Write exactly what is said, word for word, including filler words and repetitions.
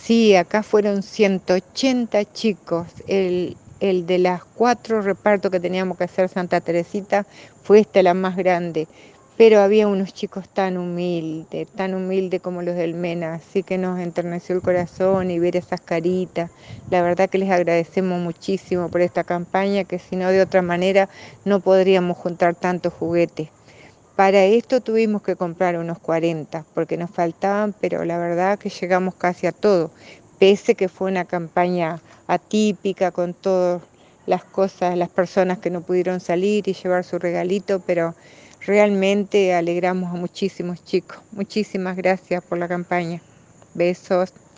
Sí, acá fueron ciento ochenta chicos. El, el de las cuatro repartos que teníamos que hacer Santa Teresita fue esta la más grande. Pero había unos chicos tan humildes, tan humildes como los del MENA, así que nos enterneció el corazón y ver esas caritas. La verdad que les agradecemos muchísimo por esta campaña, que si no de otra manera no podríamos juntar tantos juguetes. Para esto tuvimos que comprar unos cuarenta, porque nos faltaban, pero la verdad que llegamos casi a todo, pese que fue una campaña atípica con todas las cosas, las personas que no pudieron salir y llevar su regalito, pero realmente alegramos a muchísimos chicos. Muchísimas gracias por la campaña. Besos.